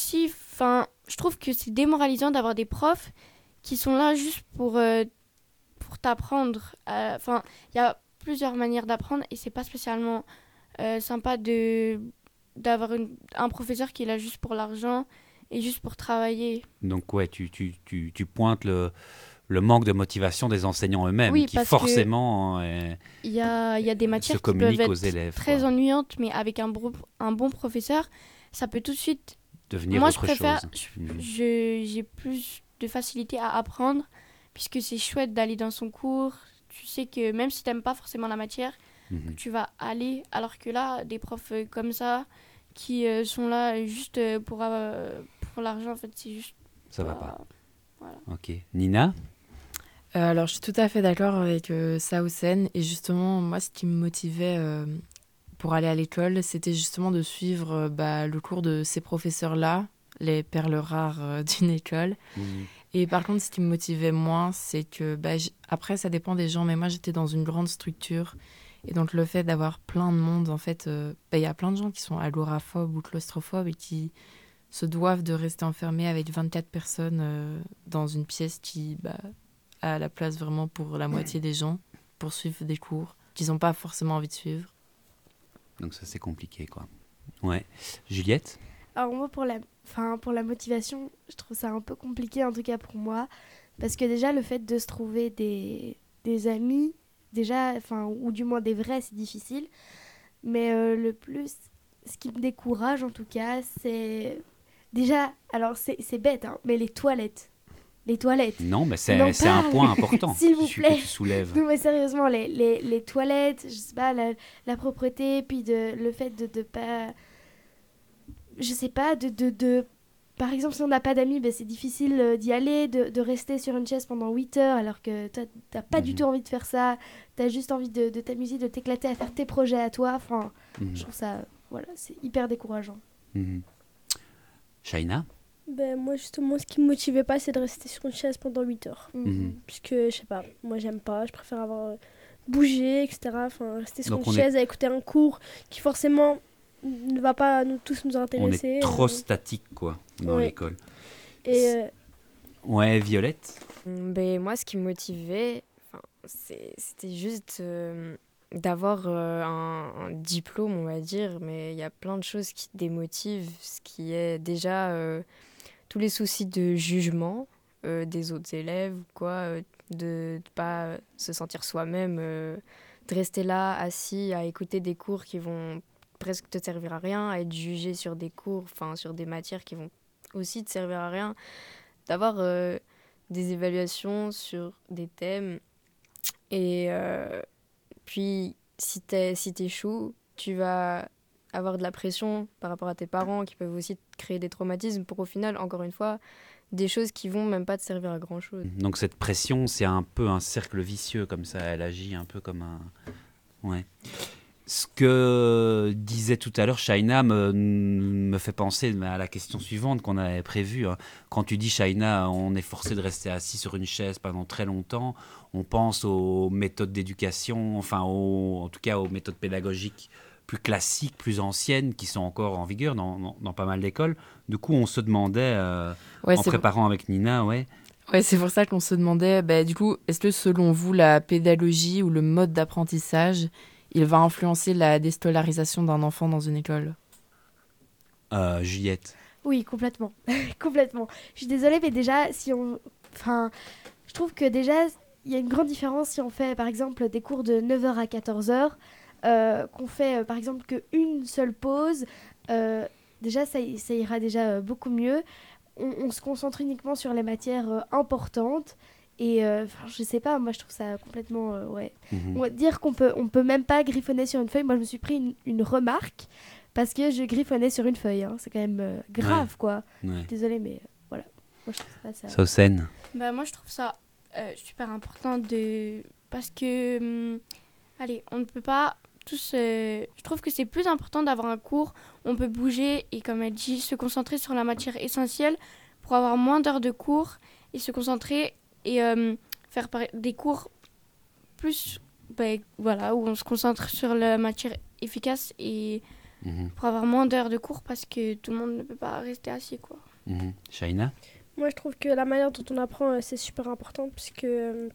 Speaker 4: je trouve que c'est démoralisant d'avoir des profs qui sont là juste pour t'apprendre. Il y a plusieurs manières d'apprendre et c'est pas spécialement sympa d'avoir un professeur qui est là juste pour l'argent et juste pour travailler.
Speaker 2: Donc tu pointes le manque de motivation des enseignants eux-mêmes, qui forcément
Speaker 4: il y a des matières qui peuvent être très ennuyantes, mais avec un bon professeur, ça peut tout de suite
Speaker 2: devenir
Speaker 4: moi,
Speaker 2: autre chose. Moi,
Speaker 4: j'ai plus de facilité à apprendre, puisque c'est chouette d'aller dans son cours. Tu sais que même si tu n'aimes pas forcément la matière, que tu vas aller, alors que là, des profs comme ça, qui sont là juste pour l'argent, en fait, c'est juste...
Speaker 2: Ça va pas.
Speaker 4: Voilà.
Speaker 2: Ok. Nina?
Speaker 3: Alors, je suis tout à fait d'accord avec Saucène. Et justement, moi, ce qui me motivait pour aller à l'école, c'était justement de suivre le cours de ces professeurs-là, les perles rares d'une école. Et par contre, ce qui me motivait moins, c'est que... après, ça dépend des gens, mais moi, j'étais dans une grande structure. Et donc, le fait d'avoir plein de monde, en fait, y a plein de gens qui sont agoraphobes ou claustrophobes et qui se doivent de rester enfermés avec 24 personnes dans une pièce qui a la place vraiment pour la moitié des gens pour suivre des cours qu'ils n'ont pas forcément envie de suivre.
Speaker 2: Donc ça, c'est compliqué, quoi. Ouais. Juliette?
Speaker 9: Alors moi, pour la motivation, je trouve ça un peu compliqué, en tout cas pour moi. Parce que déjà, le fait de se trouver des amis, déjà, ou du moins des vrais, c'est difficile. Mais ce qui me décourage en tout cas, c'est déjà, alors c'est bête, hein, mais les toilettes. Les toilettes.
Speaker 2: Non, mais c'est un point important.
Speaker 9: S'il vous plaît.
Speaker 2: Que tu soulèves.
Speaker 9: Non, mais sérieusement, les toilettes, je sais pas, la propreté, puis le fait de pas... Je sais pas, par exemple, si on n'a pas d'amis, c'est difficile d'y aller, de rester sur une chaise pendant 8 heures, alors que toi, t'as pas du tout envie de faire ça. T'as juste envie de t'amuser, de t'éclater à faire tes projets à toi. Enfin, je trouve ça, c'est hyper décourageant.
Speaker 2: Shaina ?
Speaker 5: Moi, justement, ce qui me motivait pas, c'est de rester sur une chaise pendant 8 heures. Puisque, je sais pas, moi, j'aime pas. Je préfère bouger, etc. Enfin, rester sur une chaise à écouter un cours qui, forcément, ne va pas tous nous intéresser.
Speaker 2: On est trop statique, quoi, dans l'école.
Speaker 5: Et
Speaker 2: Ouais, Violette ?
Speaker 3: Moi, ce qui me motivait, c'était juste d'avoir un diplôme, on va dire, mais il y a plein de choses qui démotivent, ce qui est déjà tous les soucis de jugement des autres élèves, quoi, de ne pas se sentir soi-même, de rester là, assis, à écouter des cours qui vont presque te servir à rien, à être jugé sur des cours, sur des matières qui vont aussi te servir à rien, d'avoir des évaluations sur des thèmes. Et puis, si t'échoues, tu vas avoir de la pression par rapport à tes parents qui peuvent aussi te créer des traumatismes pour au final, encore une fois, des choses qui vont même pas te servir à grand-chose.
Speaker 2: Donc cette pression, c'est un peu un cercle vicieux comme ça, elle agit un peu comme un... Ouais. Ce que disait tout à l'heure Shaina me fait penser à la question suivante qu'on avait prévue. Quand tu dis, Shaina, on est forcé de rester assis sur une chaise pendant très longtemps, on pense aux méthodes d'éducation, en tout cas aux méthodes pédagogiques plus classiques, plus anciennes, qui sont encore en vigueur dans pas mal d'écoles. Du coup, on se demandait, en préparant avec Nina, Ouais,
Speaker 3: c'est pour ça qu'on se demandait, du coup, est-ce que selon vous, la pédagogie ou le mode d'apprentissage, il va influencer la déscolarisation d'un enfant dans une école ?
Speaker 2: Juliette ?
Speaker 9: Oui, complètement. Complètement. Je suis désolée, mais déjà, je trouve que déjà, il y a une grande différence si on fait, par exemple, des cours de 9h à 14h, qu'on fait, par exemple, qu'une seule pause. Déjà, ça ira déjà beaucoup mieux. On se concentre uniquement sur les matières importantes. Et je sais pas, moi je trouve ça complètement On va dire qu'on peut même pas griffonner sur une feuille. Moi je me suis pris une remarque parce que je griffonnais sur une feuille, c'est quand même grave quoi. Désolée, mais voilà, moi je trouve pas ça.
Speaker 2: Saucène.
Speaker 4: Moi je trouve ça super important parce que on ne peut pas tous je trouve que c'est plus important d'avoir un cours où on peut bouger et, comme elle dit, se concentrer sur la matière essentielle pour avoir moins d'heures de cours et se concentrer et faire des cours plus où on se concentre sur la matière efficace et pour avoir moins d'heures de cours parce que tout le monde ne peut pas rester assis quoi.
Speaker 2: Shaina ?
Speaker 5: Moi je trouve que la manière dont on apprend c'est super important puisque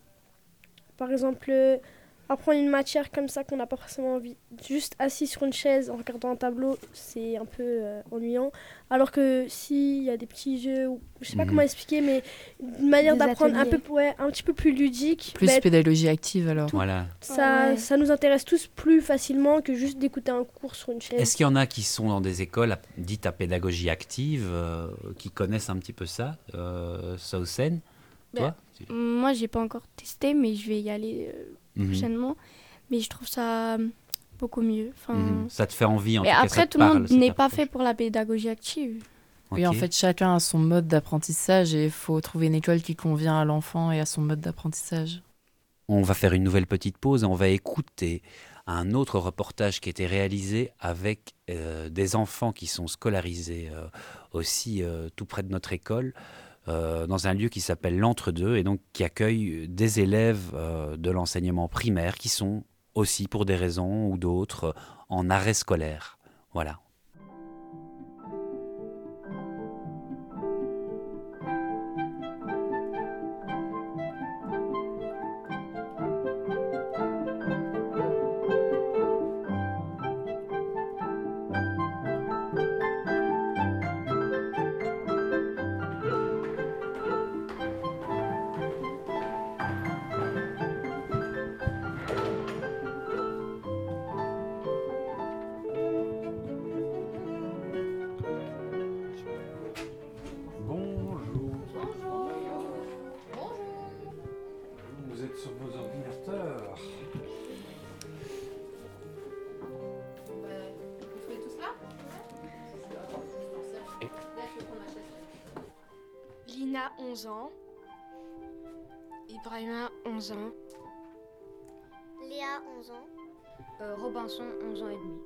Speaker 5: par exemple apprendre une matière comme ça qu'on n'a pas forcément envie, juste assis sur une chaise en regardant un tableau, c'est un peu ennuyant. Alors que s'il y a des petits jeux, je sais pas comment expliquer, mais une manière d'apprendre un petit peu plus ludique.
Speaker 3: Plus pédagogie active alors.
Speaker 2: Voilà.
Speaker 5: Ça nous intéresse tous plus facilement que juste d'écouter un cours sur une chaise.
Speaker 2: Est-ce qu'il y en a qui sont dans des écoles dites à pédagogie active, qui connaissent un petit peu ça, Saucène ? Toi ?
Speaker 4: Moi, j'ai pas encore testé, mais je vais y aller prochainement. Mais je trouve ça beaucoup mieux.
Speaker 2: Ça te fait envie, en tout
Speaker 4: cas.
Speaker 2: Mais
Speaker 4: après, tout le monde n'est pas fait pour la pédagogie active.
Speaker 3: Oui, en fait, chacun a son mode d'apprentissage et il faut trouver une école qui convient à l'enfant et à son mode d'apprentissage.
Speaker 2: On va faire une nouvelle petite pause et on va écouter un autre reportage qui a été réalisé avec des enfants qui sont scolarisés aussi tout près de notre école. Dans un lieu qui s'appelle l'Entre-deux et donc qui accueille des élèves de l'enseignement primaire qui sont aussi pour des raisons ou d'autres en arrêt scolaire. Voilà.
Speaker 1: 11 ans. Ibrahima, 11 ans.
Speaker 20: Léa, 11 ans.
Speaker 22: Robinson, 11 ans et demi.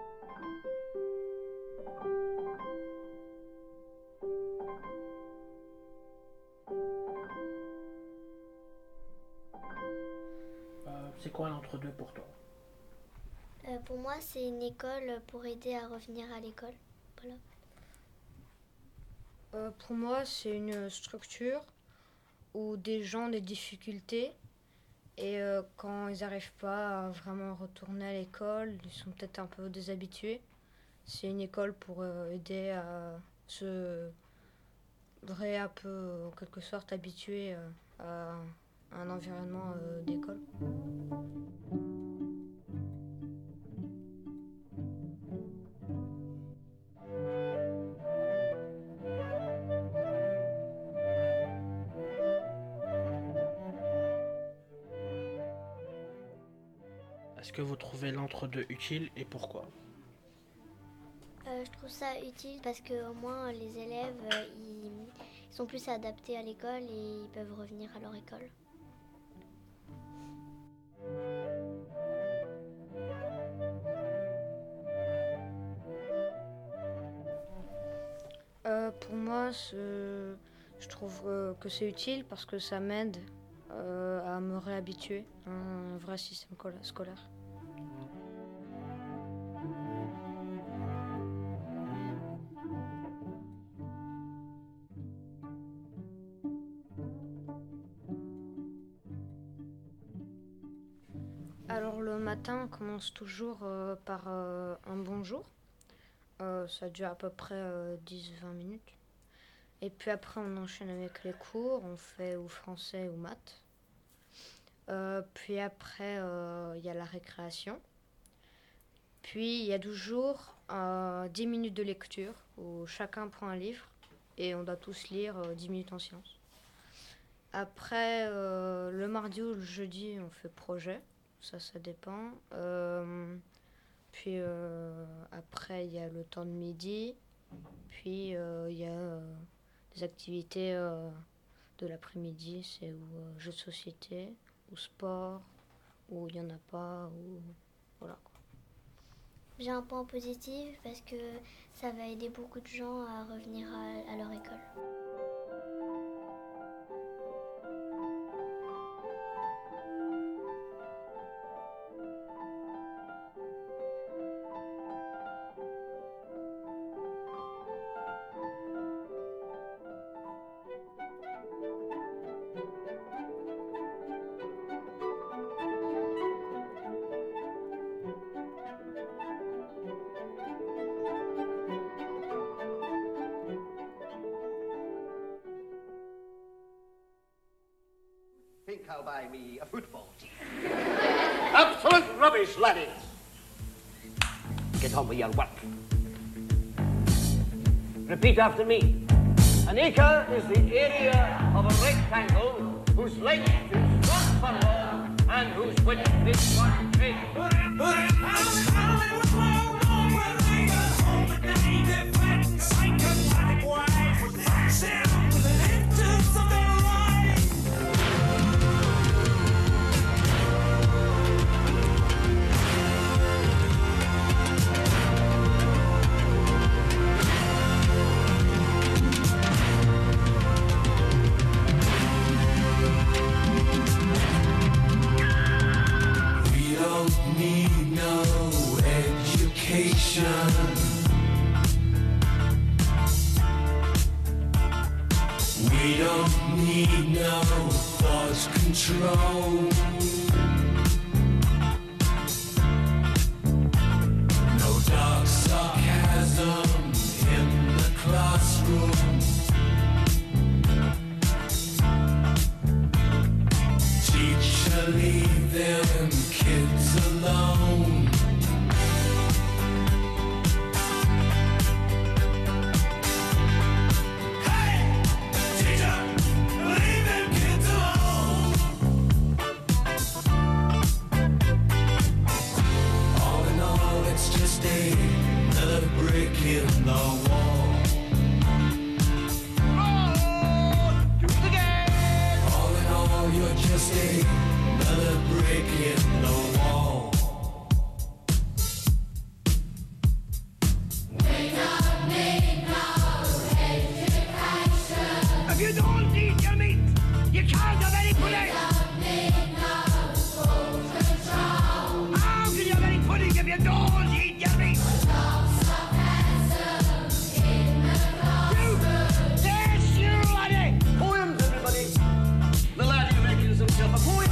Speaker 7: C'est quoi l'entre-deux pour toi?
Speaker 20: Pour moi, c'est une école pour aider à revenir à l'école. Voilà.
Speaker 22: Pour moi, c'est une structure où des gens ont des difficultés et quand ils n'arrivent pas à vraiment retourner à l'école, ils sont peut-être un peu déshabitués. C'est une école pour aider à se un peu, en quelque sorte, habituer à un environnement d'école.
Speaker 7: Est-ce que vous trouvez l'entre-deux utile et pourquoi?
Speaker 20: Je trouve ça utile parce qu'au moins les élèves ils sont plus adaptés à l'école et ils peuvent revenir à leur école.
Speaker 22: Pour moi, je trouve que c'est utile parce que ça m'aide à me réhabituer à un vrai système scolaire. Alors le matin, on commence toujours par un bonjour. Ça dure à peu près 10-20 minutes. Et puis après, on enchaîne avec les cours. On fait ou français ou maths. Puis après, il y a la récréation. Puis il y a toujours 10 minutes de lecture où chacun prend un livre et on doit tous lire 10 minutes en silence. Après, le mardi ou le jeudi, on fait projet. Ça dépend. Puis après, il y a le temps de midi. Puis il y a des activités de l'après-midi. C'est jeux de société, ou sport, ou il n'y en a pas, ou voilà.
Speaker 20: J'ai un point positif parce que ça va aider beaucoup de gens à revenir à leur école.
Speaker 23: I'll buy me a football team. Absolute rubbish, laddie. Get on with your work. Repeat after me. An acre is the area of a rectangle whose length is 1 furlong and whose width is 1 cubit.
Speaker 24: We don't need no thought control. No dark sarcasm in the classroom. Teacher, leave them kids alone. In the wall. brick in the wall.
Speaker 23: If you don't eat your meat, you can't have any pudding. How can you have any pudding if you don't eat your meat? Yes, you laddie! Poems, everybody! The laddie reckons himself a poet.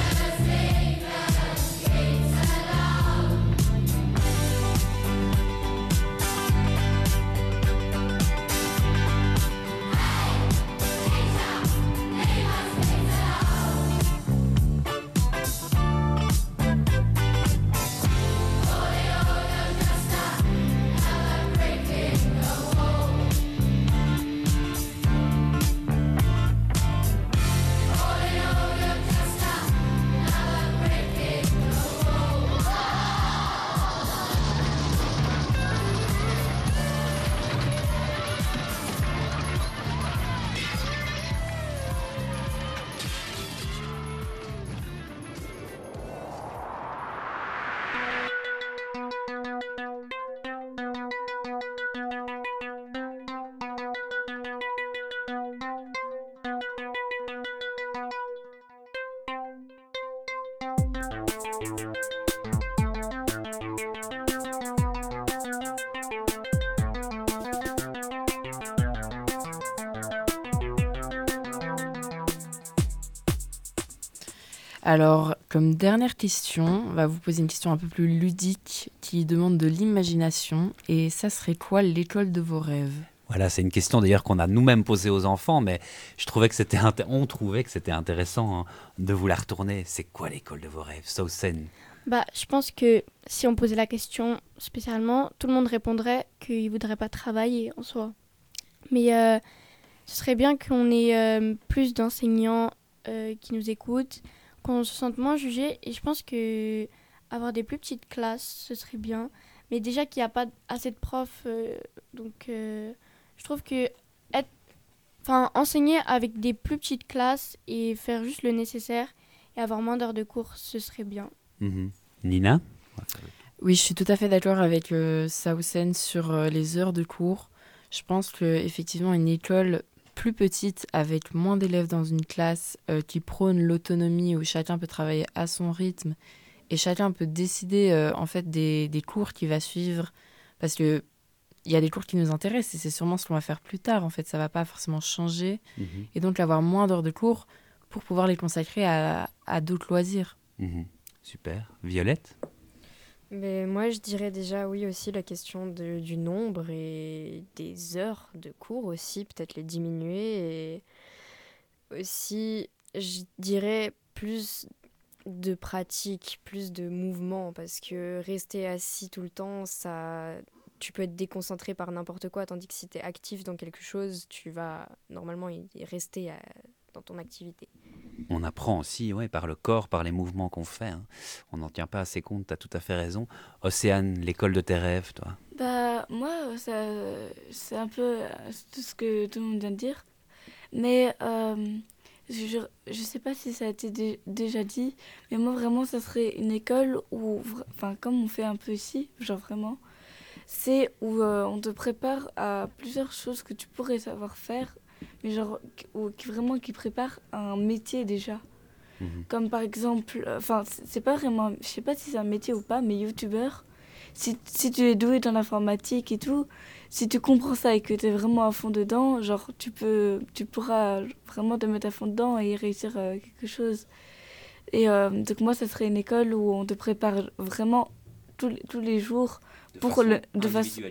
Speaker 3: Alors, comme dernière question, on va vous poser une question un peu plus ludique qui demande de l'imagination. Et ça serait quoi l'école de vos rêves ?
Speaker 2: Voilà, c'est une question d'ailleurs qu'on a nous-mêmes posée aux enfants, mais on trouvait que c'était intéressant de vous la retourner. C'est quoi l'école de vos rêves, Saucen ?
Speaker 4: Je pense que si on posait la question spécialement, tout le monde répondrait qu'il ne voudrait pas travailler en soi. Mais ce serait bien qu'on ait plus d'enseignants qui nous écoutent, qu'on se sente moins jugé. Et je pense que avoir des plus petites classes, ce serait bien. Mais déjà qu'il n'y a pas assez de profs, je trouve que enseigner avec des plus petites classes et faire juste le nécessaire et avoir moins d'heures de cours, ce serait bien.
Speaker 2: Mmh. Nina ?
Speaker 3: Oui, je suis tout à fait d'accord avec Saucen sur les heures de cours. Je pense qu'effectivement, une école plus petite, avec moins d'élèves dans une classe, qui prône l'autonomie, où chacun peut travailler à son rythme et chacun peut décider en fait des cours qu'il va suivre, parce que il y a des cours qui nous intéressent et c'est sûrement ce qu'on va faire plus tard. En fait, ça va pas forcément changer. Et donc avoir moins d'heures de cours pour pouvoir les consacrer à d'autres loisirs.
Speaker 2: Super. Violette ?
Speaker 1: Mais moi, je dirais déjà oui aussi la question du nombre et des heures de cours aussi, peut-être les diminuer. Et aussi, je dirais plus de pratique, plus de mouvement, parce que rester assis tout le temps, tu peux être déconcentré par n'importe quoi, tandis que si tu es actif dans quelque chose, tu vas normalement y rester dans ton activité.
Speaker 2: On apprend aussi par le corps, par les mouvements qu'on fait. On n'en tient pas assez compte, tu as tout à fait raison. Océane, l'école de tes rêves, toi ?
Speaker 8: Moi, c'est un peu tout ce que tout le monde vient de dire. Mais je sais pas si ça a été déjà dit, mais moi, vraiment, ça serait une école où, comme on fait un peu ici, genre vraiment, c'est où on te prépare à plusieurs choses que tu pourrais savoir faire, mais genre qui prépare à un métier déjà. Comme par exemple, c'est pas vraiment, je sais pas si c'est un métier ou pas, mais youtubeur, si tu es doué dans l'informatique et tout, si tu comprends ça et que tu es vraiment à fond dedans, genre tu pourras vraiment te mettre à fond dedans et réussir quelque chose. Et donc moi, ça serait une école où on te prépare vraiment tous les jours de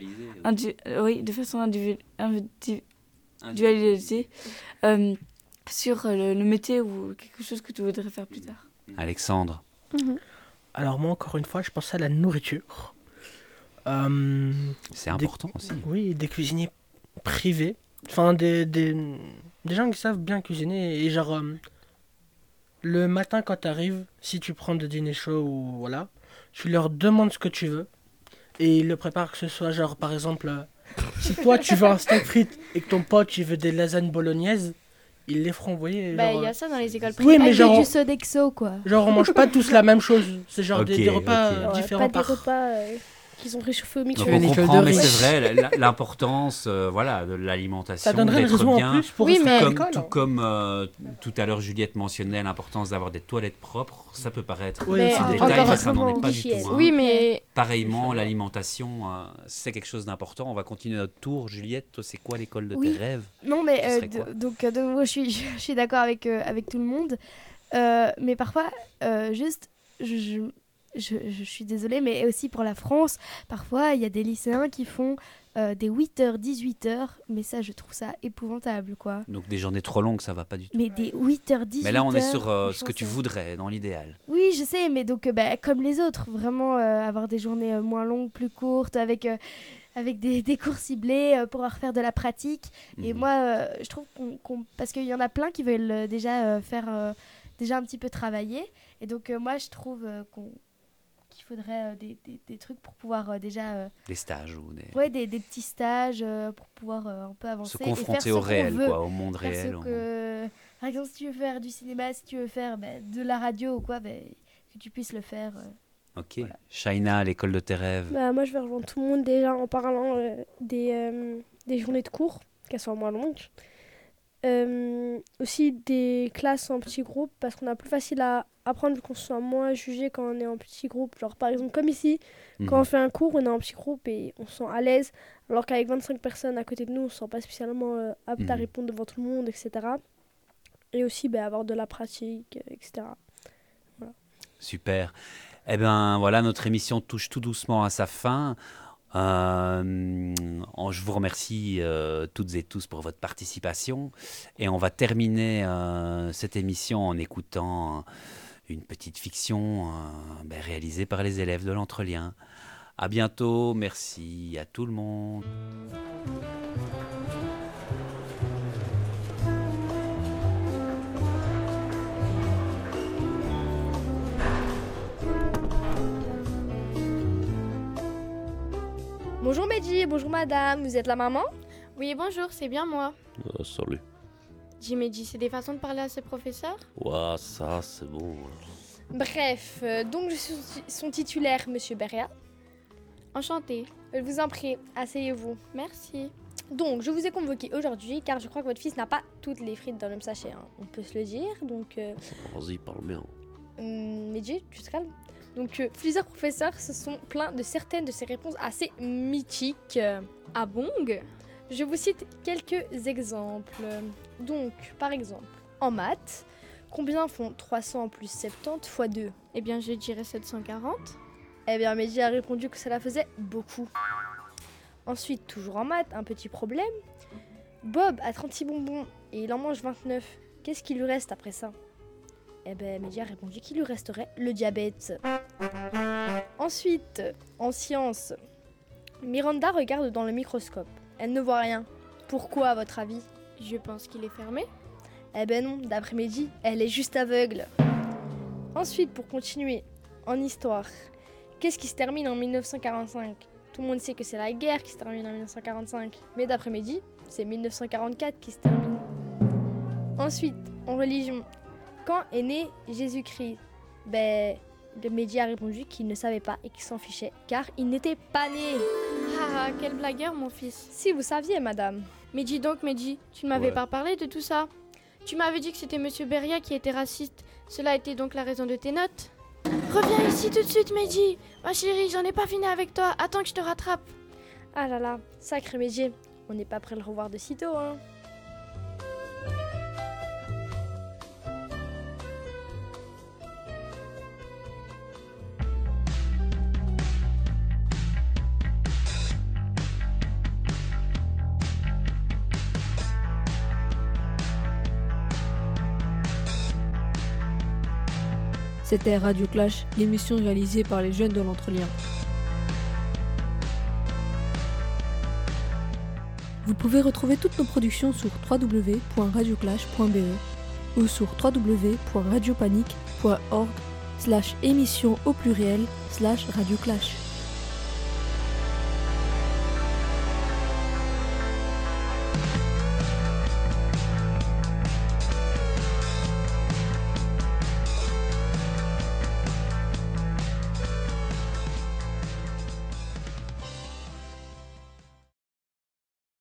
Speaker 8: façon individualisée sur le métier ou quelque chose que tu voudrais faire plus tard.
Speaker 2: Alexandre.
Speaker 7: Alors moi, encore une fois, je pensais à la nourriture.
Speaker 2: C'est important aussi.
Speaker 7: Oui, des cuisiniers privés. Des gens qui savent bien cuisiner. Et genre, le matin quand tu arrives, si tu prends le dîner chaud ou voilà, tu leur demandes ce que tu veux. Et ils le préparent, que ce soit genre, par exemple, si toi tu veux un steak frites et que ton pote il veut des lasagnes bolognaises, ils les feront, vous voyez.
Speaker 4: Bah, il y a ça dans les écoles
Speaker 7: privées. Oui, mais genre.
Speaker 9: Du Sodexo, quoi.
Speaker 7: Genre, on mange pas tous la même chose. C'est genre des repas différents
Speaker 5: pas des repas qu'ils ont réchauffés au micro.
Speaker 2: Donc on comprend, mais c'est vrai, l'importance voilà, de l'alimentation,
Speaker 7: ça donnerait une raison
Speaker 2: bien.
Speaker 7: En plus pour
Speaker 2: Tout comme tout à l'heure Juliette mentionnait l'importance d'avoir des toilettes propres, ça peut paraître un détail, mais ça n'en est pas du tout.
Speaker 4: Oui, mais...
Speaker 2: Pareillement, l'alimentation, c'est quelque chose d'important. On va continuer notre tour. Juliette, toi, c'est quoi l'école de tes rêves?
Speaker 9: Non, mais donc moi, je suis d'accord avec tout le monde. Mais parfois, juste... Je suis désolée, mais aussi pour la France, parfois il y a des lycéens qui font des 8h, 18h, mais ça je trouve ça épouvantable, quoi.
Speaker 2: Donc des journées trop longues, ça va pas du tout.
Speaker 9: Mais des 8h, 18h...
Speaker 2: Mais là on est sur ce que tu voudrais, dans l'idéal.
Speaker 9: Oui, je sais, mais donc comme les autres, vraiment avoir des journées moins longues, plus courtes, avec des cours ciblés, pouvoir faire de la pratique. Et moi, je trouve parce qu'il y en a plein qui veulent déjà faire, déjà un petit peu travailler. Et donc moi je trouve qu'il faudrait des trucs pour pouvoir déjà...
Speaker 2: des stages ou des...
Speaker 9: Ouais, des petits stages pour pouvoir un peu avancer.
Speaker 2: Se confronter au réel, quoi, au monde réel.
Speaker 9: Par exemple, si tu veux faire du cinéma, si tu veux faire de la radio ou quoi, que tu puisses le faire.
Speaker 2: Ok. Voilà. Shaina, l'école de tes rêves.
Speaker 5: Moi, je vais rejoindre tout le monde déjà en parlant des journées de cours, qu'elles soient moins longues. Aussi des classes en petits groupes, parce qu'on a plus facile à apprendre vu qu'on se sent moins jugé quand on est en petit groupe. Genre par exemple comme ici, quand on fait un cours, on est en petit groupe et on se sent à l'aise, alors qu'avec 25 personnes à côté de nous, on se sent pas spécialement apte à répondre devant tout le monde, etc. Et aussi avoir de la pratique, etc. Voilà.
Speaker 2: Super. Eh bien voilà, notre émission touche tout doucement à sa fin. Je vous remercie toutes et tous pour votre participation et on va terminer cette émission en écoutant une petite fiction réalisée par les élèves de l'Entrelien. À bientôt, merci à tout le monde.
Speaker 5: Bonjour Medji, bonjour madame, vous êtes la maman?
Speaker 4: Oui, bonjour, c'est bien moi.
Speaker 6: Salut.
Speaker 4: Dis Medji, c'est des façons de parler à ses professeurs?
Speaker 6: Ouais, ça c'est bon.
Speaker 5: Bref, donc je suis son titulaire, monsieur Beria.
Speaker 4: Enchantée.
Speaker 5: Je vous en prie, asseyez-vous.
Speaker 4: Merci.
Speaker 5: Donc, je vous ai convoqué aujourd'hui car je crois que votre fils n'a pas toutes les frites dans le même sachet, hein. On peut se le dire, donc...
Speaker 6: Vas-y, parle bien.
Speaker 5: Medji, tu te calmes. Donc, plusieurs professeurs se sont plaints de certaines de ces réponses assez mythiques.
Speaker 4: Ah bon?
Speaker 5: Je vous cite quelques exemples. Donc, par exemple, en maths, combien font 300 plus 70 fois 2?
Speaker 4: Eh bien, je dirais 740.
Speaker 5: Eh bien, Medji a répondu que cela faisait beaucoup. Ensuite, toujours en maths, un petit problème. Bob a 36 bonbons et il en mange 29. Qu'est-ce qui lui reste après ça? Eh bien, Medji a répondu qu'il lui resterait le diabète. Ensuite, en sciences, Miranda regarde dans le microscope. Elle ne voit rien. Pourquoi, à votre avis?
Speaker 4: Je pense qu'il est fermé.
Speaker 5: Eh ben non, d'après Medji, elle est juste aveugle. Ensuite, pour continuer, en histoire, qu'est-ce qui se termine en 1945? Tout le monde sait que c'est la guerre qui se termine en 1945. Mais d'après Medji, c'est 1944 qui se termine. Ensuite, en religion, quand est né Jésus-Christ? Medji a répondu qu'il ne savait pas et qu'il s'en fichait, car il n'était pas né.
Speaker 4: Ah, quel blagueur, mon fils.
Speaker 5: Si vous saviez, madame.
Speaker 4: Mais dis donc, Medji, tu ne m'avais pas parlé de tout ça. Tu m'avais dit que c'était Monsieur Beria qui était raciste. Cela était donc la raison de tes notes? Reviens ici tout de suite, Medji. Ma chérie, j'en ai pas fini avec toi. Attends que je te rattrape.
Speaker 5: Ah là là, sacré Medji. On n'est pas prêt de le revoir de sitôt, hein.
Speaker 11: C'était Radio Clash, l'émission réalisée par les jeunes de l'Entrelien. Vous pouvez retrouver toutes nos productions sur www.radioclash.be ou sur www.radiopanique.org/émission au pluriel/radioclash.